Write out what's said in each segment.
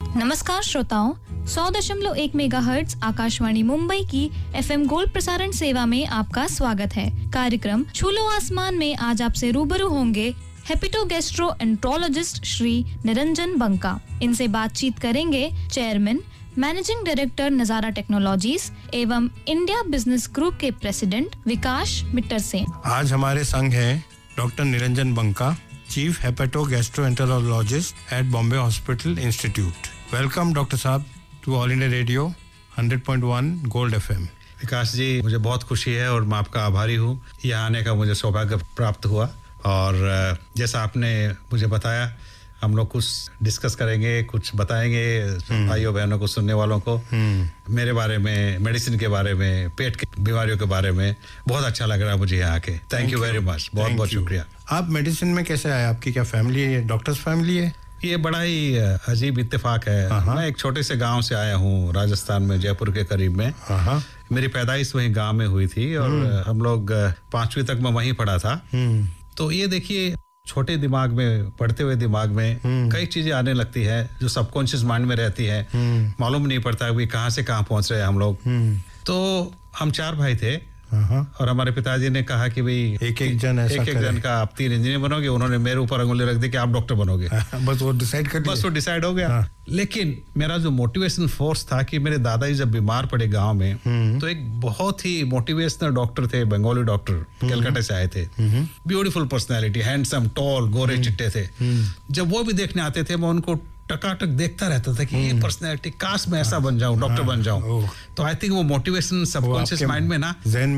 नमस्कार श्रोताओं, 100.1 मेगाहर्ट्ज आकाशवाणी मुंबई की FM गोल्ड प्रसारण सेवा में आपका स्वागत है। कार्यक्रम छूलो आसमान में आज आपसे रूबरू होंगे हेपेटोगैस्ट्रोएंट्रोलॉजिस्ट श्री निरंजन बंका। इनसे बातचीत करेंगे chairman managing director Nazara technologies एवं इंडिया बिजनेस ग्रुप के प्रेसिडेंट विकास मिट्टर से। आज हमारे संग हैं doctor Niranjan Banka, chief hepatogastroenterologist at Bombay hospital institute. Welcome doctor साहब to all India radio 100.1 gold FM। Vikas ji, मुझे बहुत खुशी है और मैं आपका आभारी हूँ। यहाँ आने का मुझे सौभाग्य प्राप्त हुआ और जैसा आपने मुझे बताया, हम लोग कुछ डिस्कस करेंगे, कुछ बताएंगे भाइयों बहनों को, सुनने वालों को मेरे बारे में, मेडिसिन के बारे में, पेट की बीमारियों के बारे में। बहुत अच्छा लग रहा है मुझे यहाँ आके। थैंक यू वेरी मच, बहुत बहुत शुक्रिया। आप मेडिसिन में कैसे आए? आपकी क्या फैमिली है, डॉक्टर्स फैमिली है? ये बड़ा ही अजीब इत्तेफाक है। मैं एक छोटे से गांव से आया हूँ, राजस्थान में, जयपुर के करीब में। मेरी पैदाइश वहीं गांव में हुई थी और हम लोग 5वीं तक मैं वहीं पढ़ा था। तो ये देखिए, छोटे दिमाग में, पढ़ते हुए दिमाग में कई चीजें आने लगती है जो सबकॉन्शियस माइंड में रहती है। मालूम नहीं पड़ता कि कहाँ से कहाँ पहुंच रहे हैं हम लोग। तो हम 4 भाई थे और हमारे पिताजी ने कहा कि भाई एक जन का आप 3 इंजीनियर बनोगे। उन्होंने मेरे ऊपर अंगुली रख दी कि आप डॉक्टर बनोगे। बस वो डिसाइड हो गया। लेकिन मेरा जो मोटिवेशन फोर्स था कि मेरे दादाजी जब बीमार पड़े गांव में, तो एक बहुत ही मोटिवेशनल डॉक्टर थे, बंगाली डॉक्टर, कलकत्ता से आए थे। ब्यूटीफुल पर्सनैलिटी, हैंडसम, टॉल, गोरे चिट्टे थे। जब वो भी देखने आते थे, मैं उनको टकाटक देखता रहता था कि ये पर्सनैलिटी, काश मैं ऐसा बन जाऊं, डॉक्टर बन जाऊं। तो आई थिंक वो मोटिवेशन सबकॉन्शियस माइंड में ना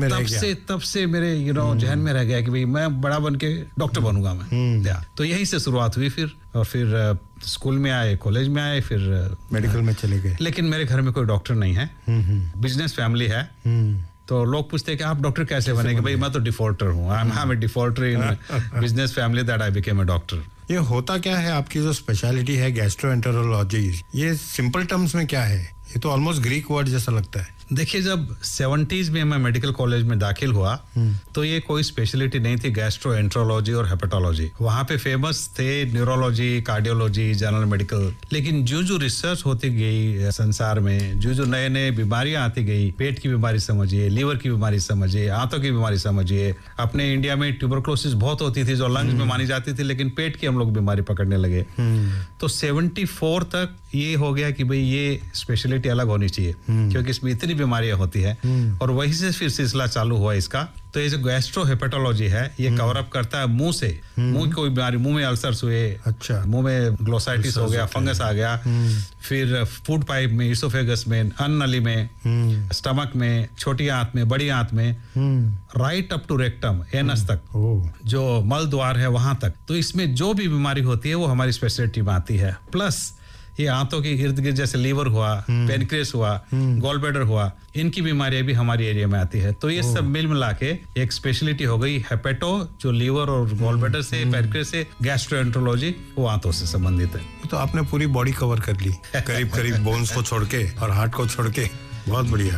तब से मेरे जहन में रह गया कि भाई मैं बड़ा बन के डॉक्टर बनूंगा मैं। तो यहीं से शुरुआत हुई। फिर स्कूल में आए, कॉलेज में आए, फिर मेडिकल में चले गए। लेकिन मेरे घर में कोई डॉक्टर नहीं है, बिजनेस फैमिली है। तो लोग पूछते हैं कि आप डॉक्टर कैसे बनेंगे? भाई मैं तो डिफॉल्टर हूँ। I am a defaulter in business family that I became a doctor. ये होता क्या है? आपकी जो स्पेशलिटी है गैस्ट्रोएंटेरोलॉजी, ये सिंपल टर्म्स में क्या है? ये तो ऑलमोस्ट ग्रीक वर्ड जैसा लगता है। देखिए, जब 70s में मैं मेडिकल कॉलेज में दाखिल हुआ तो ये कोई स्पेशलिटी नहीं थी, गैस्ट्रोएंट्रोलॉजी और हेपेटोलॉजी। वहाँ पे फेमस थे न्यूरोलॉजी, कार्डियोलॉजी, जनरल मेडिकल। लेकिन जो रिसर्च होती गई संसार में, जो नए नए बीमारियां आती गई, पेट की बीमारी समझिए, लीवर की बीमारी समझिए, आंतों की बीमारी समझिए। अपने इंडिया में ट्यूबरकुलोसिस बहुत होती थी जो लंग्स में मानी जाती थी, लेकिन पेट की हम लोग बीमारी पकड़ने लगे। तो 74 तक ये हो गया कि भाई ये स्पेशलिटी अलग होनी चाहिए, क्योंकि इसमें इतनी बीमारियां होती है। और वहीं से फिर सिलसिला चालू हुआ इसका। तो ये जो गैस्ट्रोहेपेटोलॉजी है, ये कवर अप करता है मुंह से। मुंह की कोई बीमारी, मुंह में अल्सर्स हुए, मुंह में ग्लोसाइटिस हो गया, फंगस आ गया, फिर फूड पाइप में, इसोफेगस में, अन्न नली में, स्टमक में, छोटी आंत में, बड़ी आंत में, right up to rectum, anus तक, जो मल द्वार है वहां तक। तो इसमें जो भी बीमारी होती है वो हमारी स्पेशलिटी में आती है। प्लस ये आंतों के इर्द गिर्द, जैसे लीवर हुआ, पेनक्रियास हुआ, गॉल ब्लैडर हुआ, इनकी बीमारियां भी हमारी एरिया में आती है। तो ये सब मिल मिला के एक स्पेशलिटी हो गई हेपेटो, जो लीवर और गॉल ब्लैडर से, पेनक्रियास से, गैस्ट्रोएंट्रोलॉजी वो आंतों से संबंधित है। तो आपने पूरी बॉडी कवर कर ली, करीब बोन्स को छोड़ के और हार्ट को छोड़ के। बहुत बढ़िया।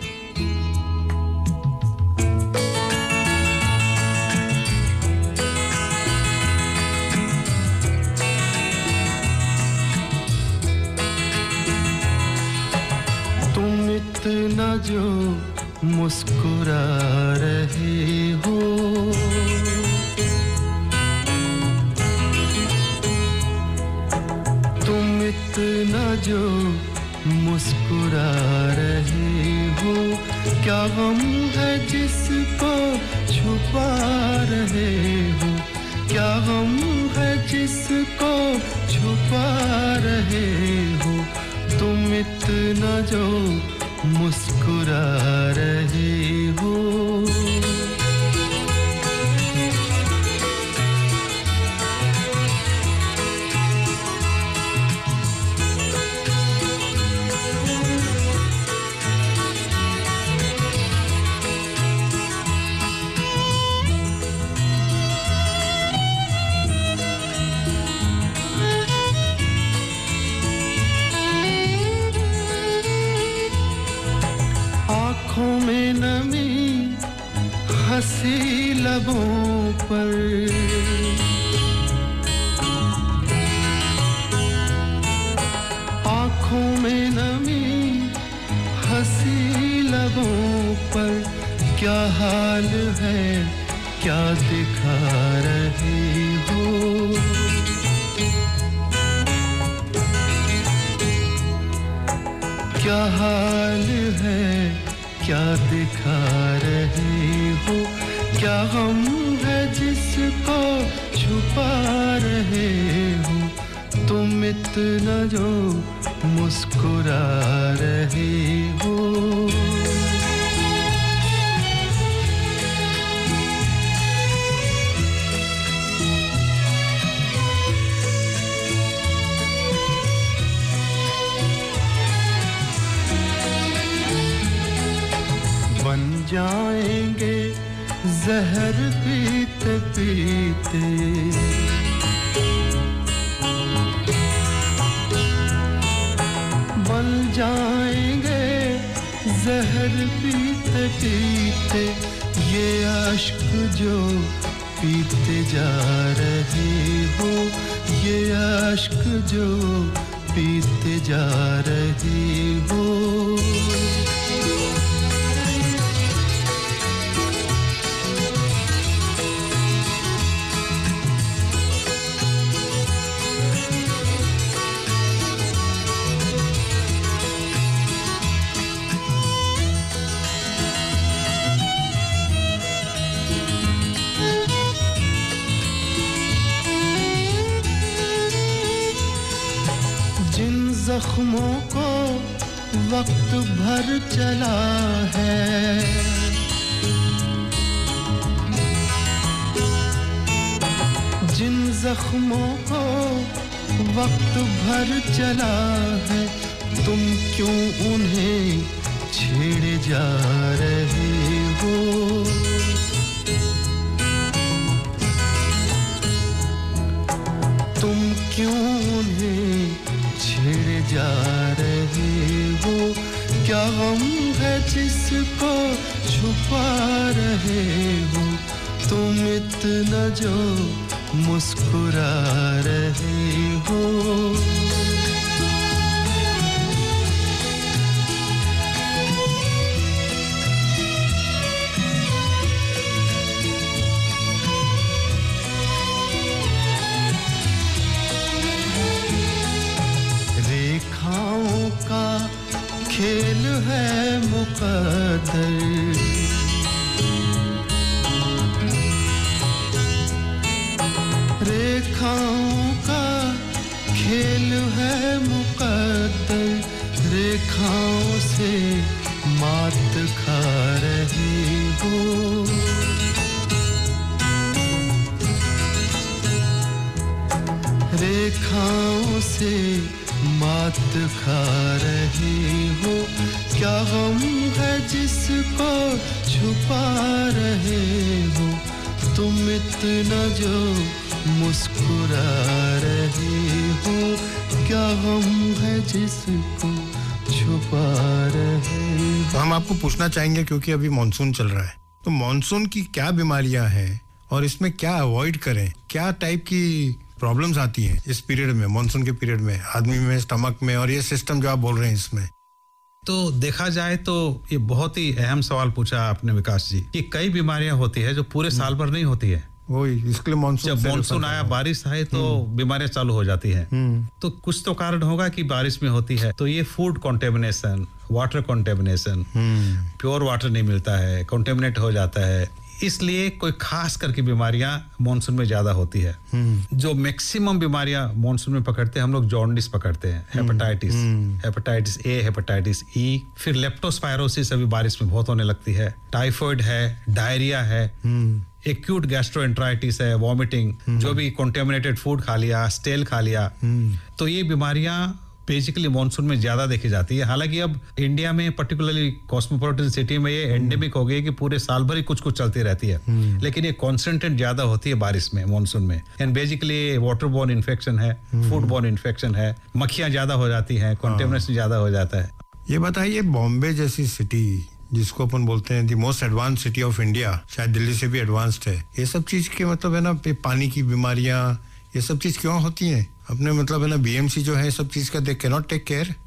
इतना जो मुस्कुरा रहे हो, तुम इतना जो मुस्कुरा रहे हो, क्या गम है जिसको छुपा रहे हो, क्या गम है जिसको छुपा रहे हो, तुम इतना जो मुस्कुरा रहे हो। आँखों में नमी, हंसी लबों पर, आँखों में नमी हंसी लबों पर क्या हाल है क्या दिखा रही हो क्या हाल है क्या दिखा रही हो क्या गम है जिसको छुपा रहे हो तुम इतना जो मुस्कुरा रहे हो बन जाएंगे जहर पीते पीते बन जाएंगे जहर पीते पीते ये अश्क जो पीते जा रहे हो ये अश्क जो पीते जा रहे हो जख्मों को वक्त भर चला है जिन जख्मों को वक्त भर चला है तुम क्यों उन्हें छेड़े जा रहे हो तुम क्यों उन्हें छेड़े जा रहे हो क्या गम है जिसको छुपा रहे हो तुम इतना जो मुस्कुरा रहे हो का खेल है मुकद्दर रेखाओं का खेल है मुकद्दर रेखाओं से मात खा रही हो रेखाओं से मात खा रही हो क्या गम है जिसको छुपा रहे हो तुम इतना जो मुस्कुरा रहे हो क्या गम है जिसको छुपा रहे हो तो हम आपको पूछना चाहेंगे क्योंकि अभी मॉनसून चल रहा है तो मॉनसून की क्या बीमारियां हैं और इसमें क्या अवॉइड करें क्या टाइप की प्रॉब्लम्स आती हैं इस पीरियड में मॉनसून के पीरियड में आदमी में स्टमक में और ये सिस्टम जो आप बोल रहे हैं इसमें तो देखा जाए तो ये बहुत ही अहम सवाल पूछा आपने विकास जी कि कई बीमारियां होती है जो पूरे साल भर नहीं होती है वही इसके लिए मॉनसून जब मॉनसून आया बारिश आए तो बीमारियां चालू हो जाती है तो कुछ तो कारण होगा कि बारिश में होती है तो ये food contamination water contamination pure water नहीं मिलता है कंटेमिनेट हो जाता है इसलिए कोई खास करके बीमारियां मॉनसून में ज्यादा होती है जो मैक्सिमम बीमारियां मॉनसून में पकड़ते हैं हम लोग जॉन्डिस पकड़ते हैं हेपेटाइटिस ए हेपेटाइटिस ई फिर लेप्टोस्पायरोसिस अभी बारिश में बहुत होने लगती है टाइफाइड है डायरिया है एक्यूट गैस्ट्रोएंटराइटिस है वॉमिटिंग जो भी कंटेमिनेटेड फूड खा लिया स्टेल खा लिया तो ये बीमारियां बेसिकली मॉनसून में ज्यादा देखी जाती है हालांकि अब इंडिया में पर्टिकुलरली कॉस्मोपॉलिटन सिटी में ये एंडेमिक हो गई कि पूरे साल भर ही कुछ कुछ चलती रहती है लेकिन ये कॉन्सेंट्रेट ज्यादा होती है बारिश में मॉनसून में and basically water borne infection है फूड बोर्न इन्फेक्शन है मक्खियां ज्यादा हो जाती हैं कंटेमिनेशन ज्यादा हो जाता है ये बताइए बॉम्बे जैसी सिटी जिसको अपन बोलते हैं the most advance city of India शायद दिल्ली से भी एडवांस्ड है ये सब चीज के मतलब है ना पानी की बीमारियां ये सब चीज क्यों होती हैं अपने मतलब है ना बीएमसी जो है सब चीज का they can not take care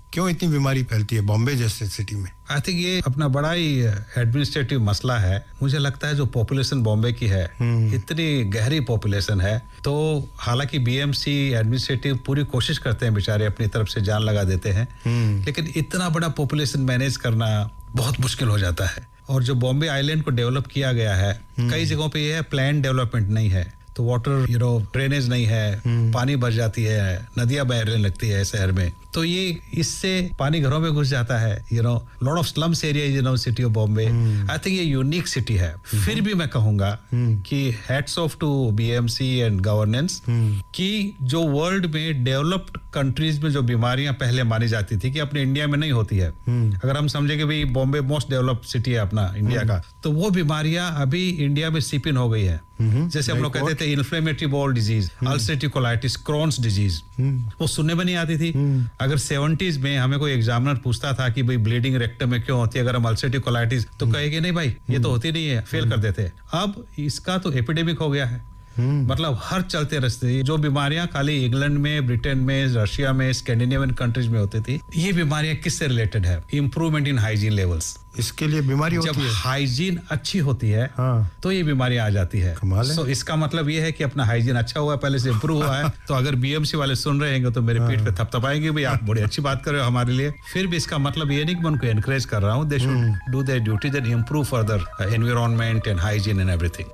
क्यों इतनी बीमारी फैलती है बॉम्बे जैसे सिटी में? आई थिंक ये अपना बड़ा ही एडमिनिस्ट्रेटिव मसला है। मुझे लगता है जो पॉपुलेशन बॉम्बे की है, इतनी गहरी पॉपुलेशन है, तो हालांकि बीएमसी एडमिनिस्ट्रेटिव पूरी कोशिश करते हैं, बेचारे अपनी तरफ से जान लगा देते हैं, लेकिन इतना बड़ा पॉपुलेशन मैनेज करना बहुत मुश्किल हो जाता है। और जो बॉम्बे आइलैंड को डेवलप किया गया है, कई जगहों पे ये है प्लान डेवलपमेंट नहीं है, तो वाटर ड्रेनेज नहीं है, पानी भर जाती है, नदियां बहने लगती है शहर में, तो ये इससे पानी घरों में घुस जाता है। Lot of slums area city of Bombay. I think ये यूनिक सिटी है। फिर भी मैं कहूंगा कि hats off to BMC and governance कि जो वर्ल्ड में डेवलप्ड कंट्रीज में जो बीमारियां पहले मानी जाती थी कि अपने इंडिया में नहीं होती है, अगर हम समझे कि भाई बॉम्बे मोस्ट डेवलप्ड सिटी है अपना इंडिया का, तो वो बीमारियां अभी इंडिया में सीप इन हो गई है। जैसे हम लोग कहते थे inflammatory bowel disease, ulcerative colitis, Crohn's disease, वो सुनने में नहीं आती थी। अगर 70s में हमें कोई एग्जामिनर पूछता था कि भाई ब्लीडिंग रेक्टम में क्यों होती है अगर हम अल्सरेटिव कोलाइटिस, तो कहेंगे नहीं भाई ये तो होती नहीं है, फेल कर देते। अब इसका तो एपिडेमिक हो गया है, मतलब हर चलते रास्ते जो बीमारियां खाली इंग्लैंड में, ब्रिटेन में, रशिया में, स्कैंडिनेवियन कंट्रीज में होती थी, ये बीमारियां किससे रिलेटेड है? Improvement in hygiene levels. इसके लिए बीमारी होती है। जब हाइजीन अच्छी होती है तो ये बीमारियां आ जाती है। तो इसका मतलब ये है कि अपना हाइजीन अच्छा हुआ है, पहले से इंप्रूव हुआ है। तो अगर बीएमसी वाले सुन रहे हैं तो मेरे पीठ पे थपथपाएंगे, भाई आप बड़ी अच्छी बात कर रहे हो हमारे लिए। फिर भी इसका मतलब ये नहीं कि मैं उनको एनकरेज कर रहा हूँ, they should do their duties and improve further environment and hygiene and everything.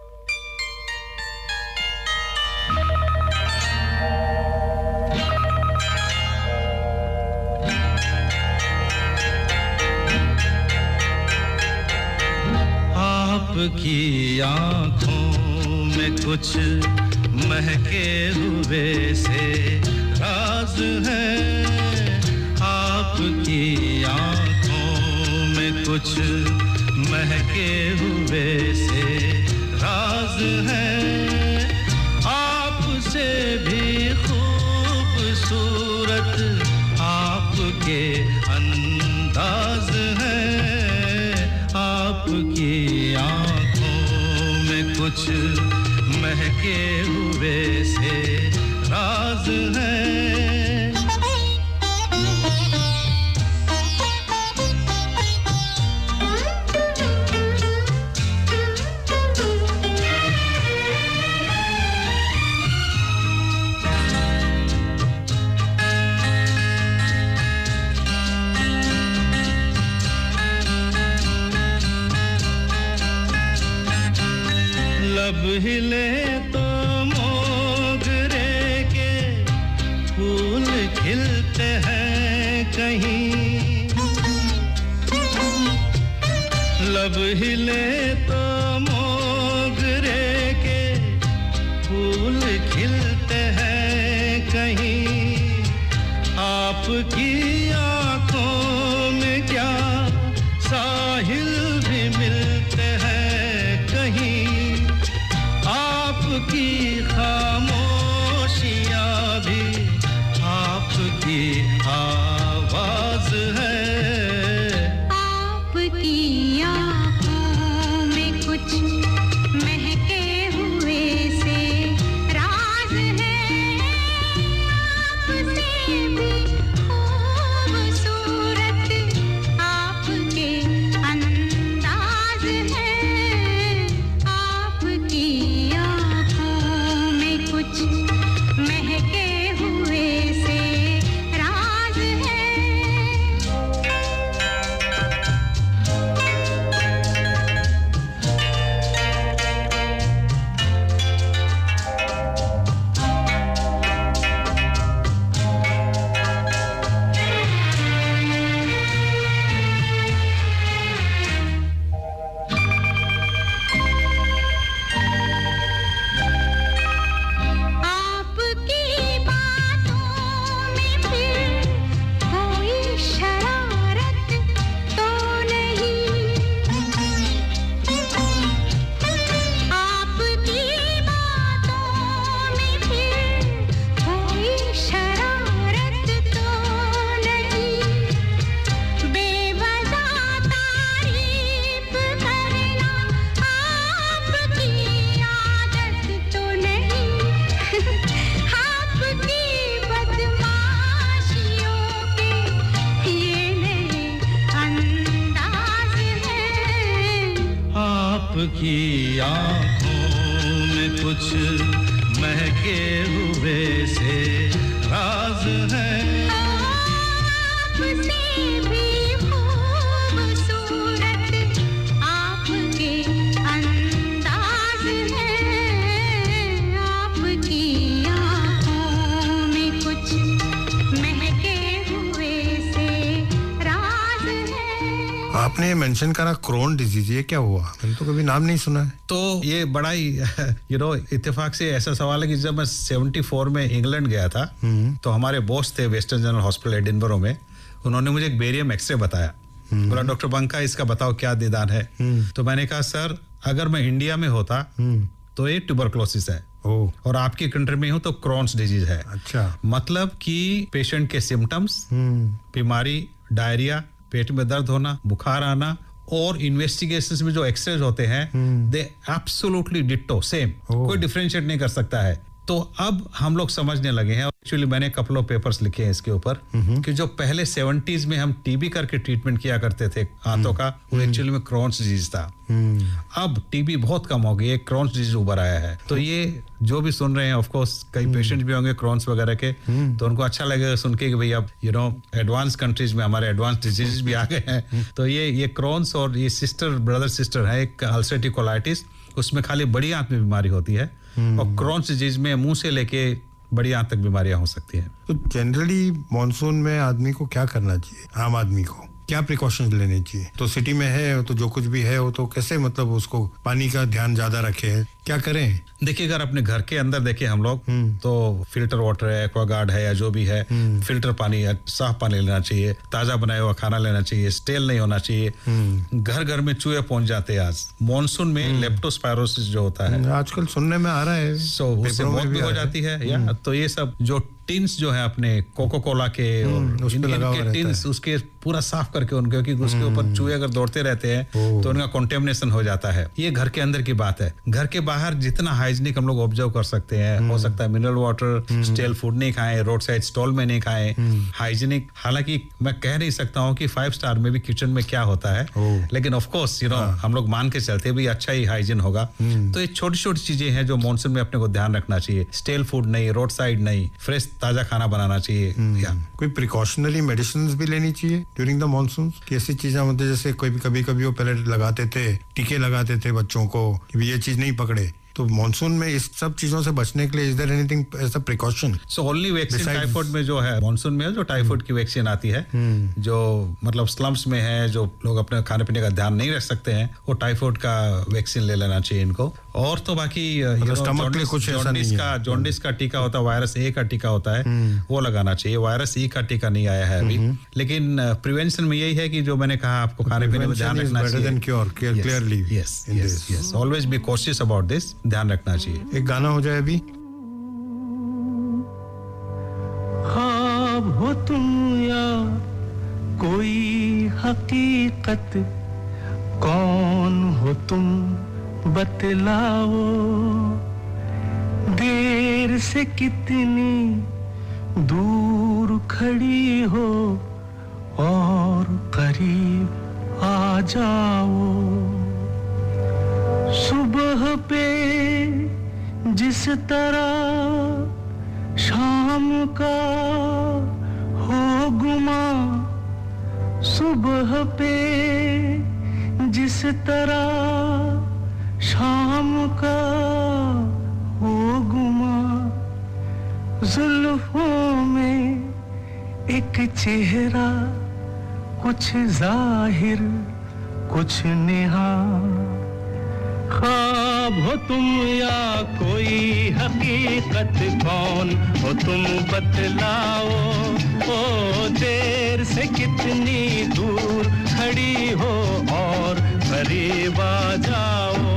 आपकी आँखों में कुछ महके हुए से राज है, आपकी आँखों में कुछ महके हुए से राज है, आपसे भी खूबसूरत आपके अंदाज है, आपकी कुछ महके हुए से राज है। लब हिले तो मोगरे के फूल खिलते हैं कहीं, लब हिले तो मोगरे के फूल खिलते हैं कहीं, आपकी आँखों में क्या साहिल भी मिलते हैं कहीं, आपकी खामोशियाँ भी आपकी आवाज है, आपकी आँखों में कुछ आपकी आँखों में कुछ महके हुए से राज है आपसे भी खूबसूरत आपके अंदाज है आपकी आँखों में कुछ महके हुए से राज है। आपने मेंशन करा क्रोन डिजीज, ये क्या हुआ? मैंने तो कभी नाम नहीं सुना है। तो ये बड़ा ही इत्तेफाक से ऐसा सवाल है कि जब मैं 74 में इंग्लैंड गया था तो हमारे बॉस थे वेस्टर्न जनरल हॉस्पिटल एडिनबरो में, उन्होंने मुझे एक बेरियम एक्सरे बताया। बोला डॉक्टर बंका इसका बताओ क्या निदान है। तो मैंने कहा सर अगर मैं इंडिया में होता तो ये ट्यूबरक्लोसिस है और आपकी कंट्री में हूं तो क्रॉन्स डिजीज है। अच्छा, मतलब कि पेशेंट के सिम्टम्स, बीमारी, डायरिया, पेट में दर्द होना, बुखार आना और इन्वेस्टिगेशंस में जो एक्सरेज होते हैं दे एब्सोल्युटली डिट्टो सेम, कोई डिफरेंशिएट नहीं कर सकता है। तो अब हम लोग समझने लगे हैं, एक्चुअली मैंने कपल ऑफ पेपर्स लिखे हैं इसके ऊपर कि जो पहले 70s में हम टीबी करके ट्रीटमेंट किया करते थे आंतों का, वो एक्चुअली में क्रॉन्स डिजीज था। अब टीबी बहुत कम हो गई, एक क्रॉन्स डिजीज उभर आया है। तो ये जो भी सुन रहे हैं ऑफ कोर्स कई पेशेंट भी होंगे क्रॉन्स वगैरह के, तो उनको अच्छा लगेगा सुन के कि भाई अब एडवांस कंट्रीज में हमारे एडवांस डिजीज भी आ गए हैं। तो ये क्रॉन्स और ये ब्रदर सिस्टर है, एक अल्सरेटिव कोलाइटिस, उसमें खाली बड़ी आंत में बीमारी होती है और क्रॉन्स डिजीज में मुंह से लेके बड़ी आंत तक बीमारियां हो सकती हैं। तो जनरली मॉनसून में आदमी को क्या करना चाहिए? आम आदमी को क्या प्रिकॉशंस लेने चाहिए? तो सिटी में है तो जो कुछ भी है वो तो कैसे, मतलब उसको पानी का ध्यान ज्यादा रखे, क्या करें? देखिए अगर अपने घर के अंदर देखें हम लोग तो फिल्टर वाटर है, एक्वागार्ड है या जो भी है, फिल्टर पानी है, साफ पानी लेना चाहिए, ताजा बनाया हुआ खाना लेना चाहिए, स्टेल नहीं होना चाहिए। घर घर में चूहे पहुंच जाते हैं आज मॉनसून में, लेप्टोस्पायरोसिस जो होता है आजकल सुनने में आ रहा है, उससे मौत भी हो जाती है या तो ये सब जो टिन्स जो है अपने कोको कोला के और इनके टिन्स उसके पूरा साफ करके उनके, क्योंकि उसके ऊपर चूहे अगर दौड़ते रहते हैं तो उनका कंटेमिनेशन हो जाता है। ये घर के अंदर की बात है। घर के बाहर जितना हाइजीनिक हम लोग ऑब्जर्व कर सकते हैं, हो सकता है मिनरल वाटर, स्टेल फूड नहीं खाएं, रोड साइड स्टॉल में नहीं खाएं, हाइजीनिक। हालांकि मैं कह नहीं सकता हूँ कि 5 स्टार में भी किचन में क्या होता है, लेकिन ऑफ कोर्स हम लोग मान के चलते भी अच्छा ही हाइजीन होगा। तो ये छोटी छोटी चीजें हैं जो मॉनसून में अपने को ध्यान रखना चाहिए। स्टेल फूड नहीं, रोड साइड नहीं, फ्रेश ताजा खाना बनाना चाहिए। कोई प्रिकॉशनरी मेडिसिन भी लेनी चाहिए ड्यूरिंग द मॉनसून? कैसी चीजें, मतलब जैसे कभी वो पहले लगाते थे, टीके लगाते थे बच्चों को कि ये चीज नहीं पकड़े, तो मॉनसून में इस सब चीजों से बचने के लिए is there anything as a precaution? So only vaccine typhoid में जो है मॉनसून में जो टाइफाइड की वैक्सीन आती है, जो मतलब स्लम्स में है, जो लोग अपने खाने पीने का ध्यान नहीं रख सकते हैं, वो टाइफाइड का वैक्सीन ले लेना चाहिए इनको। और तो बाकी जॉन्डिस का टीका होता है, वायरस ए का टीका होता है, वो लगाना चाहिए। वायरस ई का टीका नहीं आया है अभी, लेकिन प्रिवेंशन में यही है कि जो मैंने कहा आपको खाने पीने में ध्यान रखना चाहिए। Always be cautious about this, ध्यान रखना चाहिए। एक गाना हो जाए अभी। ख्वाब हो तुम या कोई हकीकत, कौन हो तुम बतलाओ, देर से कितनी दूर खड़ी हो और करीब आ जाओ। सुबह पे जिस तरह शाम का हो गुमा, सुबह पे जिस तरह शाम का हो गुमा, जुल्फों में एक चेहरा, कुछ जाहिर कुछ नेहा। ख्वाब हो तुम या कोई हकीकत, कौन हो तुम बतलाओ, ओ देर से कितनी दूर खड़ी हो और करीब आ जाओ।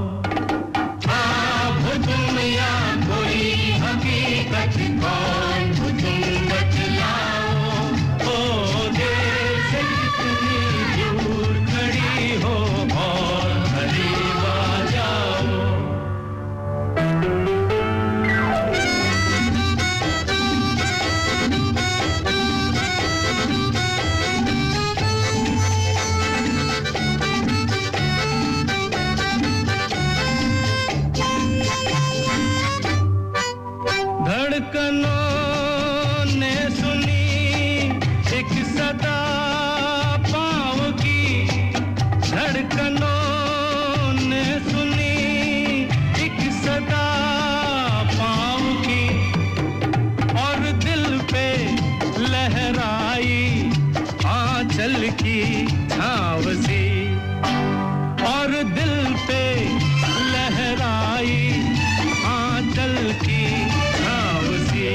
ख्वाब हो तुम या कोई हकीकत, कौन हो तुम बतलाओ, ओ देर से कितनी दूर खड़ी हो और करीब आ जाओ। की छाँव सी और दिल पे लहराई आंचल की छाँव सी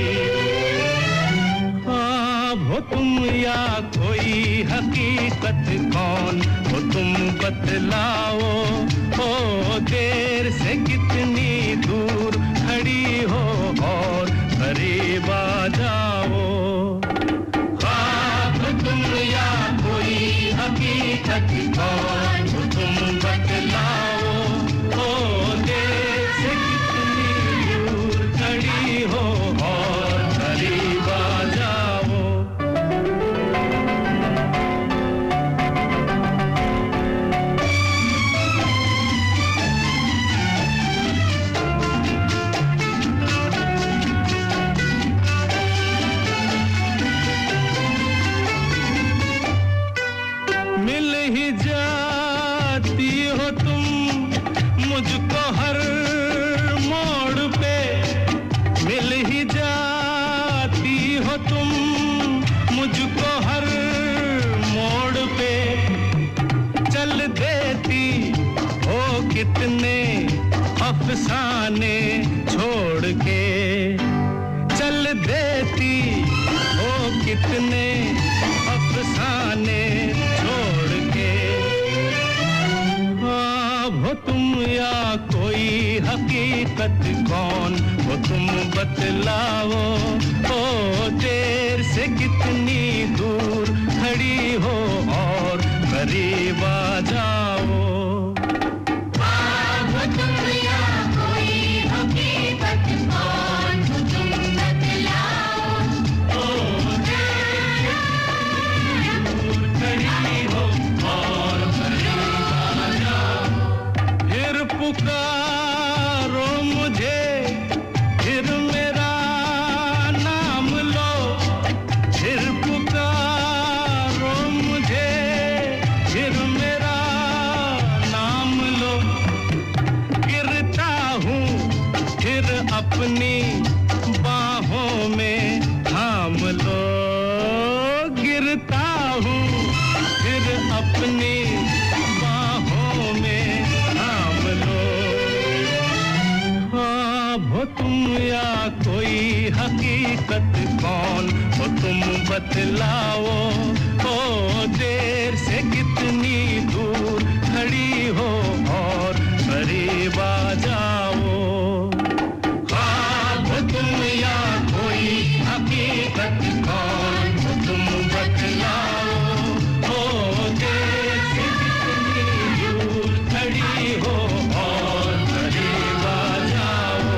हो तुम या कोई हकीकत कौन हो तुम बतलाओ हो देर से कितनी दूर खड़ी हो और करीब आ जाओ ख्वाब तुम या कोई हकीकत कौन हो तुम बतलाओ हो देर से कितनी दूर खड़ी हो और करीब आ जाओ मिल ही जाती हो तुम मुझको हर मोड़ पे मिल ही जाती हो तुम मुझको हर मोड़ पे चल देती हो कितने अफसाने छोड़ के चल देती हो कितने अफसाने छोड़ के हो तुम या कोई हकीकत कौन हो तुम बतलाओ हो देर से कितनी दूर खड़ी हो और करीब आ जाओ हो तुम या कोई हकीकत कौन हो तुम बतलाओ हो देर से दूर खड़ी हो और करीब आ जाओ फिर पुकारो मुझे फिर मेरा नाम लो फिर पुकारो मुझे फिर मेरा नाम लो गिरता हूँ फिर अपनी बाहों में थाम लो गिरता हूँ फिर अपनी बाहों में थाम लो हो तुम या कोई हकीकत कौन हो तुम बतलाओ हो देर से कितनी दूर खड़ी हो और करीब आ जाओ हो तुम या कोई हकीकत कौन हो तुम बतलाओ हो देर से कितनी दूर खड़ी हो और करीब आ जाओ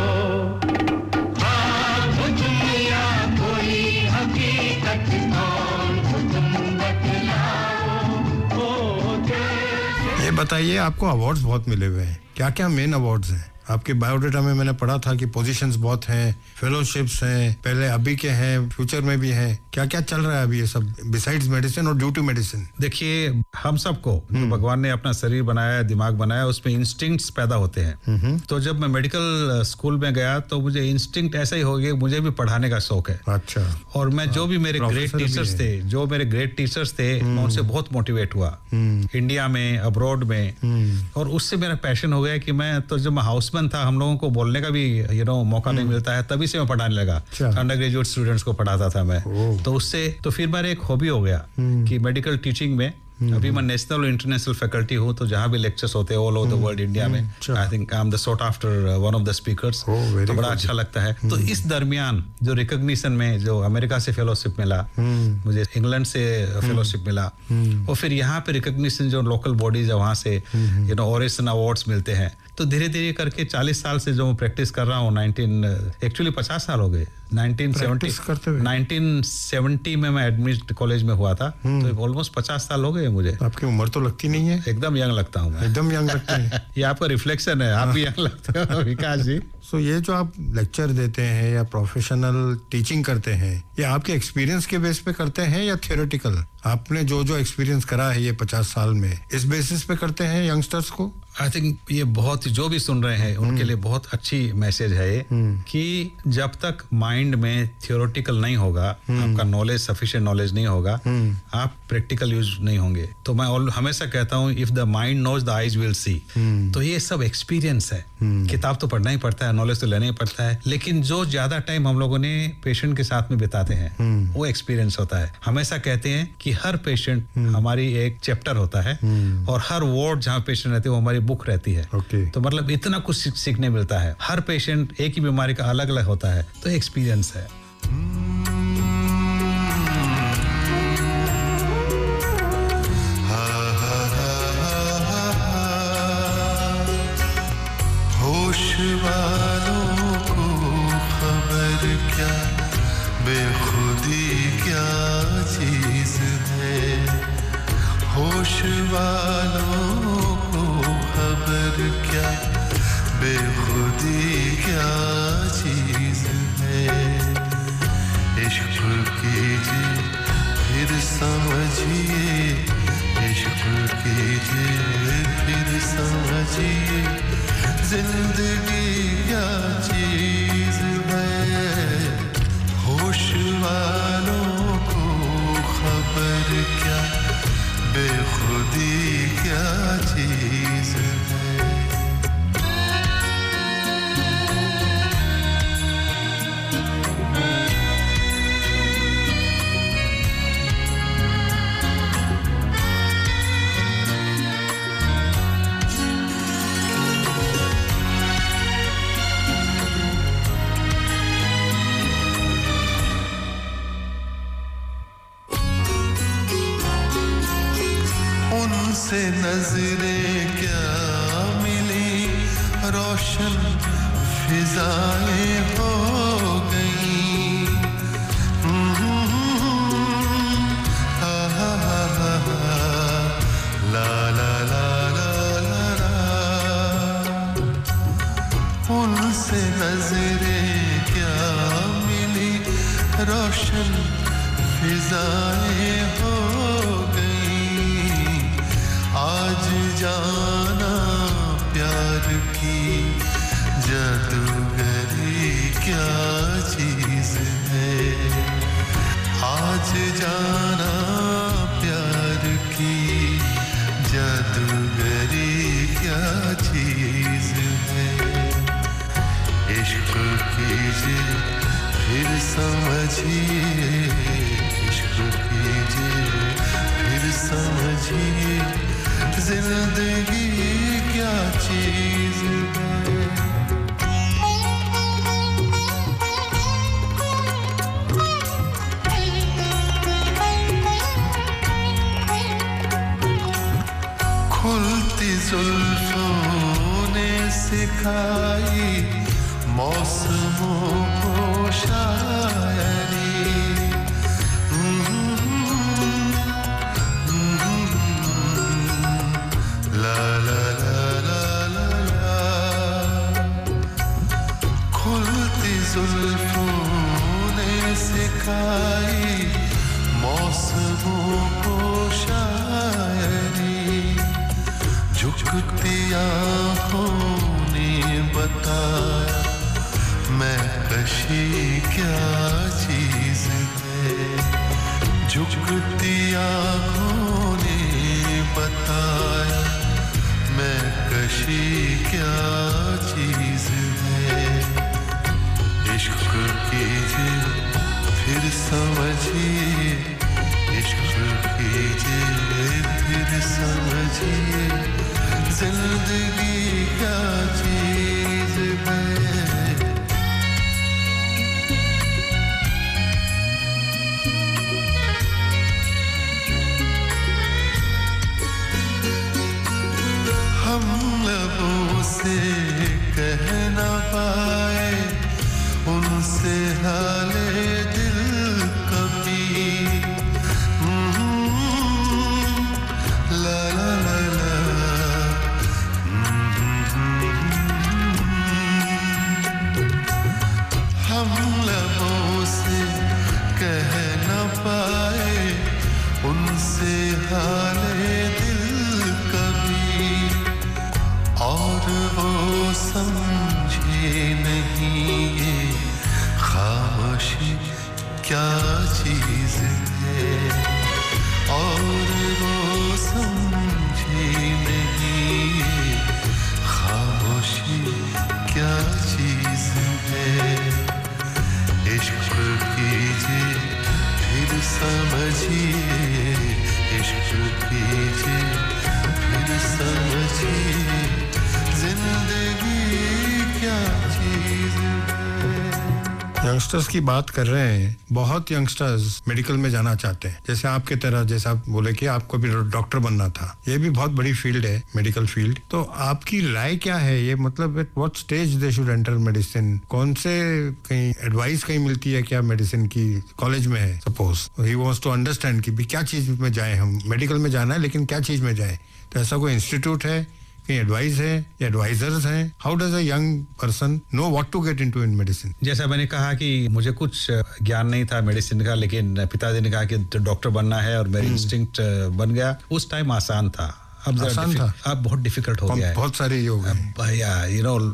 हो तुम या कोई हकीकत कौन हो तुम बतलाओ हो देर ये बताइए, आपको अवार्ड्स बहुत मिले हुए हैं, क्या क्या मेन अवार्ड्स हैं? आपके बायोडाटा में मैंने पढ़ा था कि पोजीशंस बहुत हैं, फेलोशिप्स हैं, पहले अभी के हैं, फ्यूचर में भी हैं, क्या क्या चल रहा है अभी ये सब बिसाइड्स मेडिसिन और ड्यू टू मेडिसिन? देखिए, हम सबको जो भगवान ने अपना शरीर बनाया, दिमाग बनाया, उसमें इंस्टिंक्ट्स पैदा होते हैं। तो जब मैं मेडिकल स्कूल में गया तो मुझे इंस्टिंक्ट ऐसा ही हो गया, मुझे भी पढ़ाने का शौक है। अच्छा। और मैं जो भी मेरे ग्रेट टीचर्स थे, मैं उनसे बहुत मोटिवेट हुआ, इंडिया में, अब्रॉड में। और उससे मेरा पैशन हो गया कि मैं तो जब मैं हाउसमैन था, हम लोगों को बोलने का भी मौका नहीं मिलता है, तभी से मैं पढ़ाने लगा। अंडर ग्रेजुएट स्टूडेंट्स को पढ़ाता था मैं। तो उससे तो फिर मेरा एक हॉबी हो गया कि मेडिकल टीचिंग में अभी मैं नेशनल और इंटरनेशनल फैकल्टी हूँ, तो जहाँ भी लेक्चर्स होते हैं all over the world, India में, I think I am the sought after one of the speakers, तो बड़ा अच्छा लगता है। तो इस दरमियान जो रिकॉग्निशन में, जो अमेरिका से फेलोशिप मिला, मुझे इंग्लैंड से फेलोशिप मिला, और फिर यहाँ पे रिकॉग्निशन जो लोकल बॉडीज है वहाँ से ओरेसन अवार्ड्स मिलते हैं। तो धीरे धीरे करके 40 साल से जो मैं प्रैक्टिस कर रहा हूँ, 50 साल हो गए। 1970 में मैं एडमिट कॉलेज में हुआ था, तो ऑलमोस्ट 50 साल हो गए मुझे। आपकी उम्र तो लगती नहीं है। एकदम यंग लगता हूँ मैं। एकदम यंग लगता है। ये आपका रिफ्लेक्शन है, आप भी यंग लगते हो विकास जी। सो ये जो आप लेक्चर देते हैं या प्रोफेशनल टीचिंग करते हैं, ये आपके एक्सपीरियंस के बेस पे करते हैं या थियोरेटिकल? आपने जो जो एक्सपीरियंस करा है ये 50 साल में, इस बेसिस पे करते हैं यंगस्टर्स को? आई थिंक ये बहुत जो भी सुन रहे हैं उनके लिए बहुत अच्छी मैसेज है ये कि जब तक माइंड में थियोरेटिकल नहीं होगा, आपका नॉलेज सफिशिएंट नॉलेज नहीं होगा, आप प्रैक्टिकल यूज नहीं होंगे। तो मैं हमेशा कहता हूँ if the mind knows the eyes will see. तो ये सब एक्सपीरियंस है। किताब तो पढ़ना ही पड़ता है, नॉलेज तो लेना ही पड़ता है, लेकिन जो ज्यादा टाइम हम लोगों ने पेशेंट के साथ में बिताते हैं वो एक्सपीरियंस होता है। हमेशा कहते हैं कि हर पेशेंट हमारी एक चैप्टर होता है और हर वार्ड जहाँ पेशेंट रहते हैं वो हमारी बुक रहती है। तो मतलब इतना कुछ सीखने मिलता है। हर पेशेंट एक ही बीमारी का अलग अलग होता है, तो एक्सपीरियंस है। होश वालों को खबर क्या, बेखुदी क्या चीज है। होश वालों को खबर क्या, बेखुदी क्या चीज है। इश्क कीजिए फिर समझिए, इश्क कीजिए फिर समझिए, जिंदगी क्या चीज है। होश वालों को खबर क्या, बेखुदी क्या चीज है। उनसे नजरें क्या मिली, रोशन फिजाएं हो गई। ला ला ला ला ला। उनसे नजरें क्या मिली, रोशन फिजाएं हो गई। आज जाना प्यार की जादूगरी क्या चीज है। आज जाना प्यार की जादूगरी क्या चीज है। इश्क कीजिए फिर समझिए, इश्क कीजिए फिर समझिए, जिंदगी क्या चीज है। खुलती जुल्फों ने सिखाई मौसमों को शायरी। ला ला ला ला ला ला। खुलती जुल्फों ने सिखाई मौसमों को शायरी। झुकती आँखों ने बताया मैं कशी क्या चीज है। झुकती आँखों ने बताया मैं कशी क्या चीज है। इश्क कीजिए फिर समझिए, इश्क कीजिए फिर समझिए, जिंदगी क्या चीज है। हम लबों से कह न पाए उनसे हाले दिल कभी। ला ला ला ला। हम लबों से कह न पाए उनसे हाले दिल कभी। वो समझे नहीं ये खामोशी क्या चीज है और वो समझे नहीं ये खामोशी क्या चीज है इश्क कीजिए फिर समझिए इश्क कीजिए फिर समझिए जिंदगी क्या चीज है यंगस्टर्स की बात कर रहे हैं बहुत यंगस्टर्स मेडिकल में जाना चाहते हैं जैसे आपके तरह जैसा आप बोले कि आपको भी डॉक्टर बनना था ये भी बहुत बड़ी फील्ड है मेडिकल फील्ड तो आपकी राय क्या है ये मतलब at what stage they should enter medicine कौन से कहीं एडवाइस कहीं मिलती है क्या मेडिसिन की कॉलेज में है suppose he wants to understand कि क्या चीज में जाए हम मेडिकल में जाना है लेकिन क्या चीज में जाए तो ऐसा कोई इंस्टीट्यूट है कहीं एडवाइस है या एडवाइजर्स हैं how does a young person know what to get into in medicine जैसा मैंने कहा कि मुझे कुछ ज्ञान नहीं था मेडिसिन का लेकिन पिताजी ने कहा कि डॉक्टर बनना है और मेरी इंस्टिंक्ट बन गया उस टाइम आसान था अब बहुत डिफिकल्ट हो गया है बहुत सारे ये हो गए या यू नो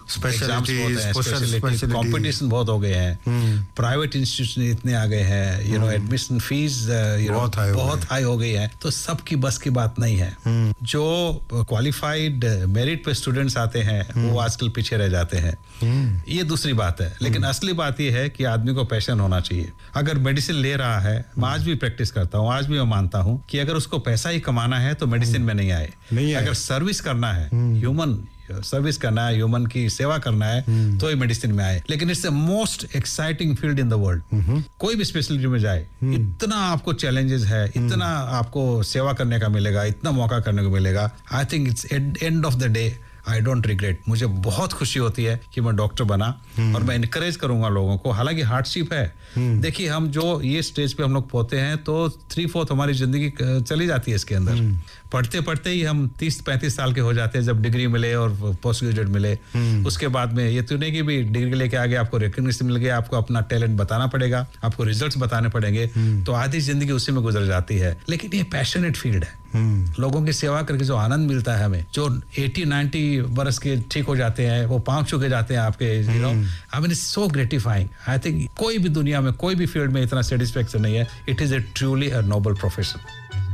स्पेशलिटीज कंपटीशन बहुत हो गए हैं प्राइवेट इंस्टीट्यूशन इतने आ गए हैं यू नो एडमिशन फीस बहुत हाई हो गई है तो सबकी बस की बात नहीं है जो क्वालिफाइड मेरिट पे स्टूडेंट्स आते हैं वो आजकल पीछे रह जाते हैं ये दूसरी बात है लेकिन असली बात ये है कि आदमी को पैशन होना चाहिए अगर मेडिसिन ले रहा है मैं आज भी प्रैक्टिस करता हूँ आज भी मैं मानता हूँ कि अगर उसको पैसा ही कमाना है तो मेडिसिन में नहीं आए अगर सर्विस करना है ह्यूमन सर्विस करना है ह्यूमन की सेवा करना है तो ये मेडिसिन में आए लेकिन it's the most exciting field in the world कोई भी स्पेशलिटी में जाए इतना आपको चैलेंजेस है इतना आपको सेवा करने का मिलेगा इतना मौका करने को मिलेगा I think it's end of the day I don't regret मुझे बहुत खुशी होती है कि मैं डॉक्टर बना और मैं इनकरेज करूंगा लोगों को हालांकि हार्डशिप है देखिए हम जो ये स्टेज पे हम लोग पहुंचते हैं तो 3/4 हमारी जिंदगी चली जाती है इसके अंदर पढ़ते पढ़ते ही हम 30-35 साल के हो जाते हैं जब डिग्री मिले और पोस्ट ग्रेजुएट मिले उसके बाद में ये तो नहीं कि भी डिग्री लेके आगे आपको रिकॉग्निशन मिल गया आपको अपना टैलेंट बताना पड़ेगा आपको रिजल्ट्स बताने पड़ेंगे तो आधी जिंदगी उसी में गुजर जाती है लेकिन ये पैशनेट फील्ड है लोगों की सेवा करके जो आनंद मिलता है हमें जो 80-90 बरस के ठीक हो जाते हैं वो पांव चुके जाते हैं आपके you know I mean it's so gratifying I think कोई भी दुनिया में कोई भी फील्ड में इतना सेटिस्फैक्शन नहीं है it is a truly a noble profession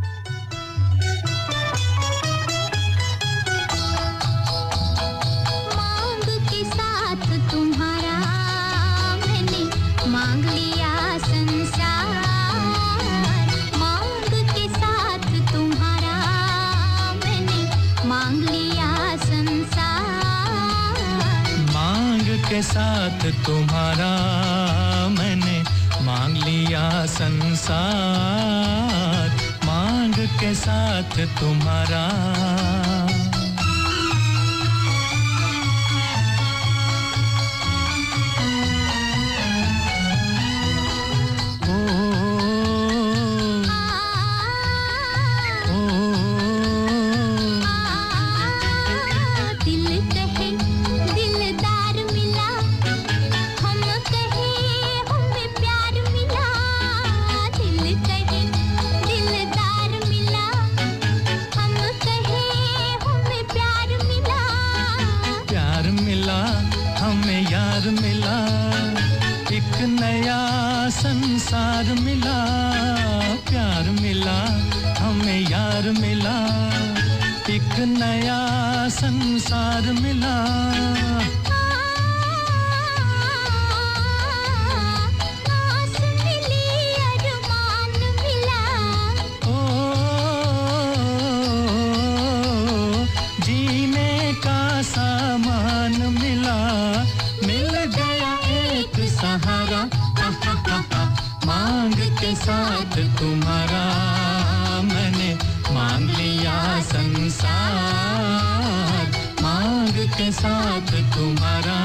के साथ तुम्हारा मैंने मांग लिया संसार मांग के साथ तुम्हारा संसार मिला प्यार मिला हमें यार मिला एक नया संसार मिला आस मिली अरमान मिला ओ जीने का सामान मिला मिल गया एक सहारा मांग के साथ तुम्हारा मैंने मांग लिया संसार मांग के साथ तुम्हारा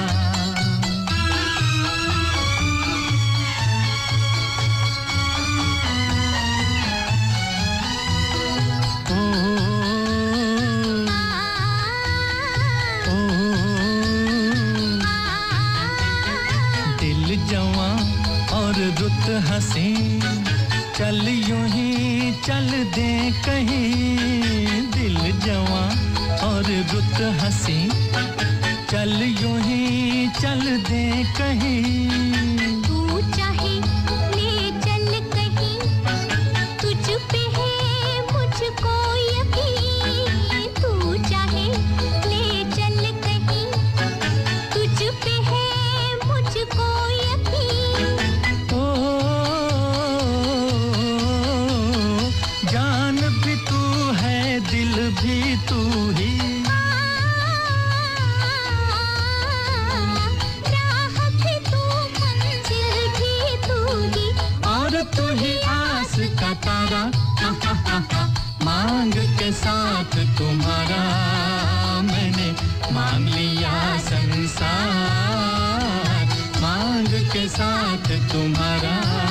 रुत हसीन चल यूं ही चल दे कहीं दिल जवां और रुत हंसी चल यूं ही चल दे कहीं तू चाहे ले चल कहीं तुझ पे है मुझको यकीन तू चाहे ले चल कहीं तुझ पे है मुझको यकीन ओ जान भी तू है दिल भी तू ही राह भी तू मंजिल भी तू ही और तू ही आस का तारा मांग के साथ तुम्हारा मैंने मांग लिया संसार मांग के साथ तुम्हारा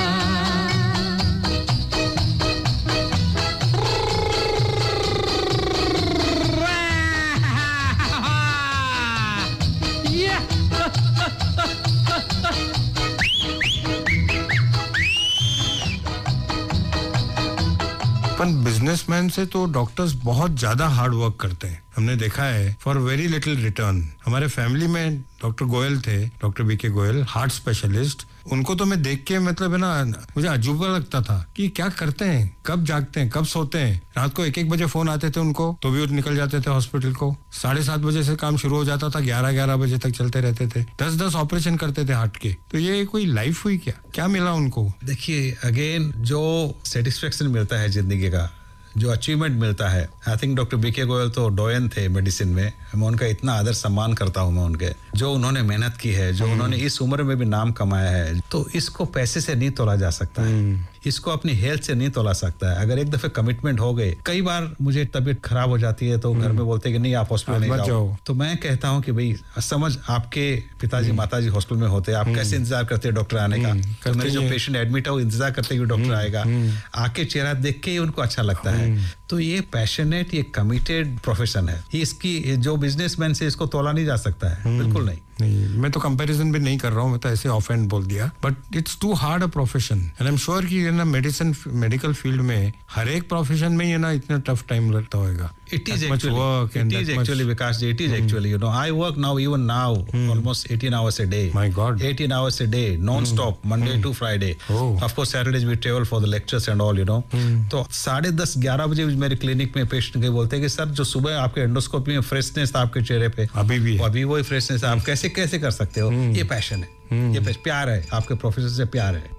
पर बिजनेसमैन से तो डॉक्टर्स बहुत ज्यादा हार्ड वर्क करते हैं हमने देखा है फॉर वेरी लिटिल रिटर्न हमारे फैमिली में डॉक्टर गोयल थे doctor B K Goyal heart specialist उनको तो मैं देख के मतलब है ना मुझे अजूबा लगता था कि क्या करते हैं कब जागते हैं कब सोते हैं रात को 1-1 बजे फोन आते थे उनको तो भी वो निकल जाते थे हॉस्पिटल को 7:30 बजे से काम शुरू हो जाता था 11-11 बजे तक चलते रहते थे 10-10 ऑपरेशन करते थे हार्ट के तो ये कोई लाइफ हुई क्या मिला उनको देखिए अगेन जो सेटिस्फेक्शन मिलता है जिंदगी का जो अचीवमेंट मिलता है I think doctor B K Goyal तो डोयन थे मेडिसिन में मैं उनका इतना आदर सम्मान करता हूं मैं उनके जो उन्होंने मेहनत की है जो उन्होंने इस उम्र में भी नाम कमाया है तो इसको पैसे से नहीं तोला जा सकता है इसको अपनी हेल्थ से नहीं तोला सकता है अगर एक दफे कमिटमेंट हो गए कई बार मुझे तबीयत खराब हो जाती है तो घर में बोलते हैं कि नहीं आप हॉस्पिटल नहीं जाओ तो मैं कहता हूं कि भाई समझ आपके पिताजी माताजी हॉस्पिटल में होते हैं आप कैसे इंतजार करते हैं डॉक्टर आने का तो मेरे जो पेशेंट एडमिट है वो इंतजार करते हैं कि डॉक्टर आएगा आके चेहरा देख के ही उनको अच्छा लगता है तो ये पैशनेट ये कमिटेड प्रोफेशन है इसकी जो बिजनेसमैन से इसको तोला नहीं जा सकता है बिल्कुल नहीं मैं तो कंपैरिजन भी नहीं कर रहा हूँ मैं तो ऐसे ऑफ एंड बोल दिया but it's too hard a profession and I am sure कि ना मेडिकल फील्ड में हर एक प्रोफेशन में ये ना इतना टफ टाइम लगता होगा It is actually Vikas ji, it is actually, you know, I work now, even now, almost 18 hours a day. My God. 18 hours a day, non-stop, Monday to Friday. Oh. Of course, Saturdays we travel for the lectures and all, you know. तो 10:30-11 बजे मेरे clinic में patient के बोलते हैं कि sir जो सुबह आपके एंडोस्कोपी में फ्रेशनेस था आपके चेहरे पे अभी वही फ्रेशनेस आप कैसे कर सकते हो ये पैशन है ये प्यार है आपके प्रोफेशन से प्यार है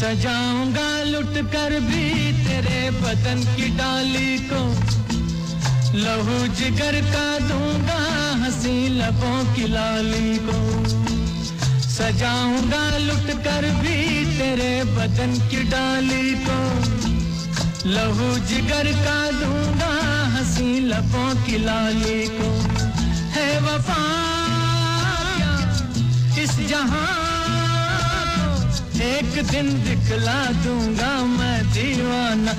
सजाऊंगा लुट कर भी तेरे बदन की डाली को लहू जिगर का दूंगा हंसी लबों की लाली को सजाऊंगा लुट कर भी तेरे बदन की डाली को लहू जिगर का दूंगा हंसी लबों की लाली को है वफा इस जहां एक दिन दिखला दूंगा मैं दीवाना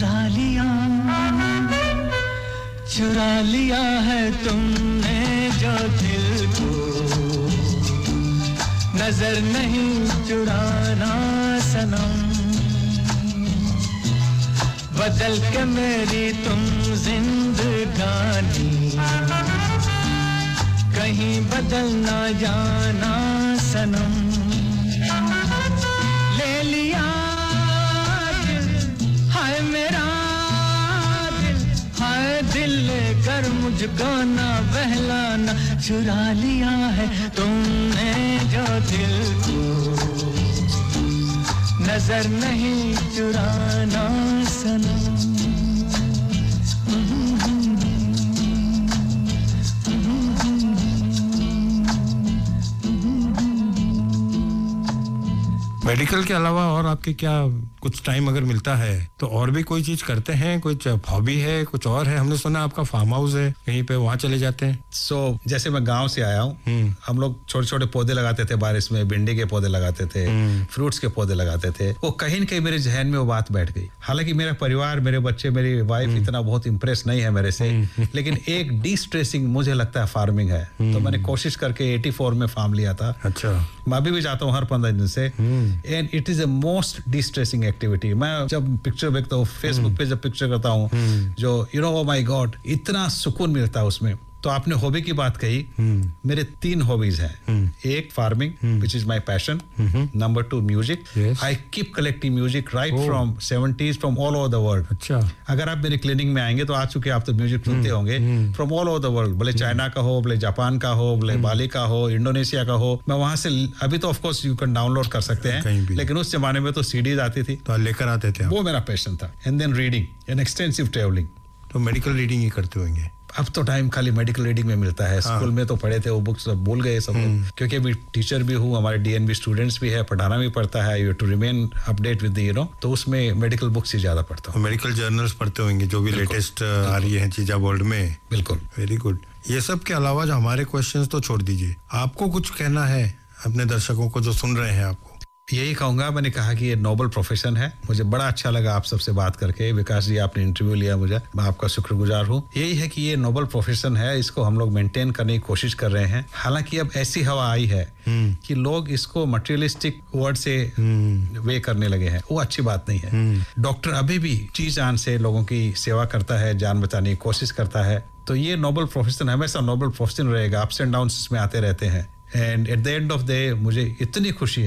चुरा लिया है तुमने जो दिल को नजर नहीं चुराना सनम बदल के मेरी तुम जिंदगानी कहीं बदल ना जाना सनम ले लिया दिल हाय मेरा दिल हाय दिल लेकर मुझको ना बहलाना चुरा लिया है तुमने जो दिल को नजर नहीं चुराना सनम मेडिकल के अलावा और आपके क्या कुछ टाइम अगर मिलता है तो और भी कोई चीज करते हैं कुछ हॉबी है कुछ और है हमने सुना आपका फार्म हाउस है कहीं पे वहां चले जाते हैं सो जैसे मैं गांव से आया हूँ हम लोग छोटे छोटे पौधे लगाते थे बारिश में भिंडी के पौधे लगाते थे फ्रूट्स के पौधे लगाते थे वो कहीं न कहीं मेरे जहन में वो बात बैठ गई हालांकि मेरा परिवार मेरे बच्चे मेरी वाइफ इतना बहुत इम्प्रेस नहीं है मेरे से लेकिन एक डी स्ट्रेसिंग मुझे लगता है फार्मिंग है तो मैंने कोशिश करके 84 में फार्म लिया था अच्छा मैं अभी भी जाता हूँ हर 15 दिन से and it is a most distressing activity मैं जब पिक्चर देखता हूँ फेसबुक पे जब पिक्चर करता हूँ जो you know oh my god इतना सुकून मिलता है उसमें तो आपने हॉबी की बात कही मेरे 3 हॉबीज हैं एक farming which is my passion number 2 music I keep collecting music right from 70s from all over the world अच्छा अगर आप मेरे क्लिनिक में आएंगे तो आज चुके आप तो म्यूजिक सुनते होंगे from all over the world भले चाइना का हो भले जापान का हो भले बाली का हो इंडोनेशिया का हो मैं वहां से अभी तो of course you can download कर सकते हैं लेकिन उस जमाने में तो सीडीज आती थी तो लेकर आते थे वो मेरा पैशन था and then reading and extensive travelling तो मेडिकल रीडिंग ही करते होंगे अब तो टाइम खाली मेडिकल रीडिंग में मिलता है स्कूल में तो पढ़े थे वो बुक्स सब भूल गए सब लोग क्योंकि अभी टीचर भी हूँ हमारे डीएनबी स्टूडेंट्स भी है पढ़ाना भी पड़ता है you to remain update with you know तो उसमें मेडिकल बुक्स ही ज्यादा पढ़ता हूँ मेडिकल जर्नल्स पढ़ते होंगे जो भी लेटेस्ट आ रही है चीजा वर्ल्ड में बिल्कुल वेरी गुड ये सब के अलावा जो हमारे क्वेश्चंस तो छोड़ दीजिए आपको कुछ कहना है अपने दर्शकों को जो सुन रहे हैं आपको यही कहूंगा मैंने कहा कि ये नोबल प्रोफेशन है मुझे बड़ा अच्छा लगा आप सबसे बात करके विकास जी आपने इंटरव्यू लिया मुझे मैं आपका शुक्रगुजार हूँ यही है कि ये नोबल प्रोफेशन है इसको हम लोग मेंटेन करने की कोशिश कर रहे हैं हालांकि अब ऐसी हवा आई है कि लोग इसको मटेरियलिस्टिक वर्ड से वे करने लगे हैं वो अच्छी बात नहीं है डॉक्टर अभी भी जी जान से लोगों की सेवा करता है जान बचाने की कोशिश करता है तो ये नोबल प्रोफेशन हमेशा नोबल प्रोफेशन रहेगा अप्स एंड डाउन्स इसमें आते रहते हैं and at the end of day मुझे इतनी खुशी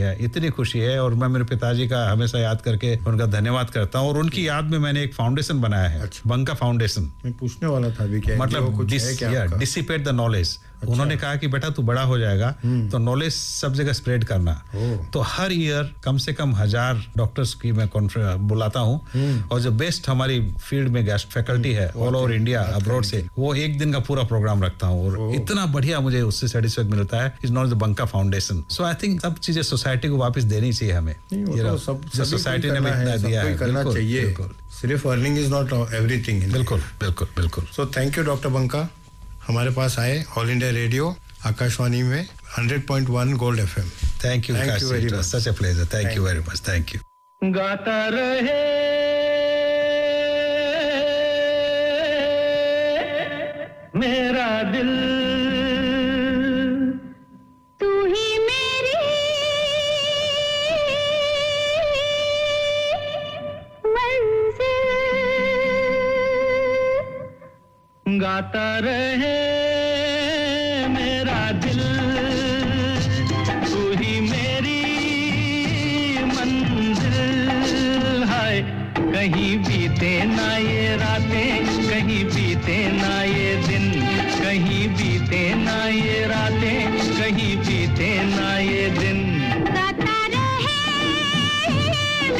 है और मैं मेरे पिताजी का हमेशा याद करके उनका धन्यवाद करता हूँ और उनकी याद में मैंने एक फाउंडेशन बनाया है बंका फाउंडेशन मैं पूछने वाला था अभी क्या मतलब डिसिपेट द नॉलेज उन्होंने कहा कि बेटा तू बड़ा हो जाएगा तो नॉलेज सब जगह स्प्रेड करना तो हर ईयर कम से कम 1000 डॉक्टर्स की मैं बुलाता हूँ और जो बेस्ट हमारी फील्ड में गेस्ट फैकल्टी है ऑल ओवर इंडिया अब्रॉड से वो एक दिन का पूरा प्रोग्राम रखता हूँ और इतना बढ़िया मुझे उससे सेटिस्फैक्शन मिलता है इज नॉट द बंका फाउंडेशन सो आई थिंक सब चीजें सोसाइटी को वापस देनी चाहिए हमें सोसाइटी ने इतना दिया है करना चाहिए सिर्फ अर्निंग इज नॉट एवरीथिंग बिल्कुल so thank you doctor Banka हमारे पास आए ऑल इंडिया रेडियो आकाशवाणी में 100.1 gold FM thank you very much such a pleasure thank you very much thank you गाता रहे मेरा दिल तू ही मेरी मंजिल गाता रहे मेरा दिल तू ही मेरी मंजिल हाय कहीं बीते ना ये रातें कहीं बीते ना ये दिन कहीं बीते ना ये रातें कहीं बीते ना ये दिन गाता रहे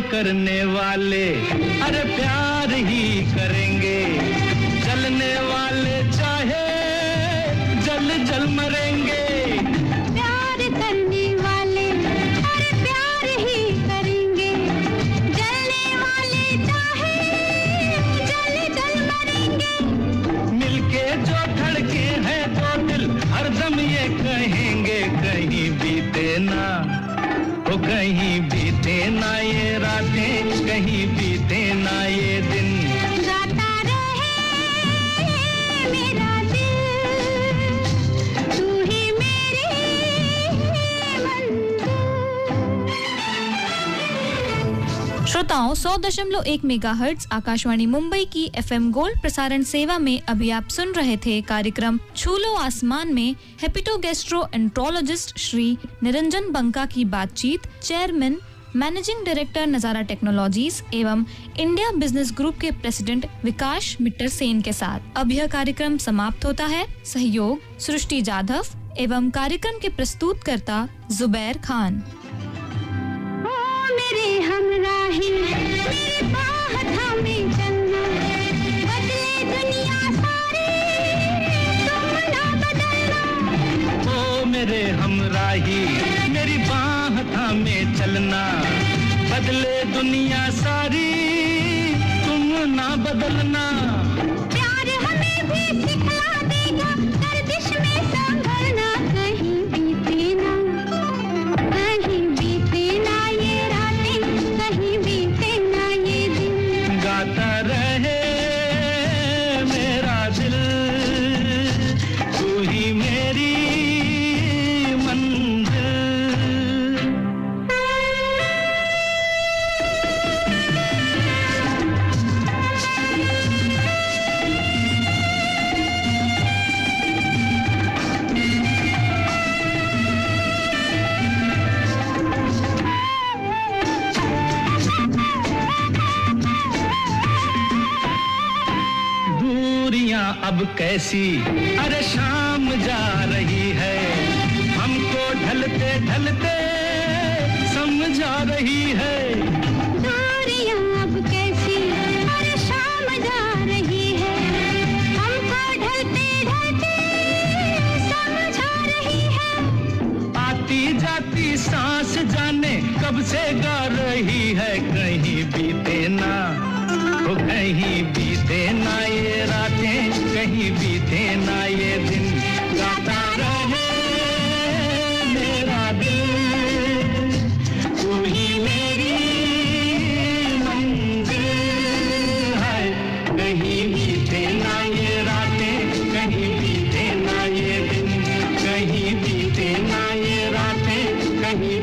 करने वाले अरे प्यार ही करेंगे जलने वाले चाहे जल जल मरेंगे प्यार करने वाले अरे प्यार ही करेंगे जलने वाले चाहे जल जल मरेंगे मिलके जो धड़के हैं दो दिल हरदम ये कहेंगे कहीं बीते ना ओ कहीं बीते ना ये रातें कहीं बीते ना ये दिन गाता रहे मेरा दिल तू ही मेरी मंजिल। श्रोताओं 100.1 मेगाहर्ट्ज आकाशवाणी मुंबई की एफएम गोल्ड प्रसारण सेवा में अभी आप सुन रहे थे कार्यक्रम छू लो आसमान में हेपेटोगैस्ट्रोएंट्रोलॉजिस्ट श्री निरंजन बंका की बातचीत chairman managing director Nazara technologies एवं इंडिया बिजनेस ग्रुप के प्रेसिडेंट विकास मिट्टर सेन के साथ। अब यह कार्यक्रम समाप्त होता है। सहयोग सृष्टि जाधव एवं कार्यक्रम के प्रस्तुतकर्ता जुबैर खान। ओ मेरे हमराही मेरी बाह थामे चलना बदले दुनिया सारी तुम ना बदलना ओ मेरे हमराही मेरी बाह थामे चलना बदले दुनिया सारी तुम ना बदलना प्यार हमें भी सिखला देगा गर्दिश में संभलना कहीं बीते ना ये रातें कहीं बीते ना ये दिन गाता रहे मेरा दिल तू ही मेरी मंजिल दूरियां अब कैसी अरे शाम जा रही है हमको ढलते ढलते समझा रही है दूरियां अब कैसी अरे शाम जा रही है हमको ढलते ढलते समझा रही है आती जाती सांस जाने कब से गा रही है कहीं बीते ना ओ कहीं बीते ना ये रातें कहीं बीते ना ये दिन गाता रहे मेरा दिल तू ही मेरी मंजिल है कहीं बीते ना ये रातें कहीं बीते ना ये दिन कहीं बीते ना ये रातें कहीं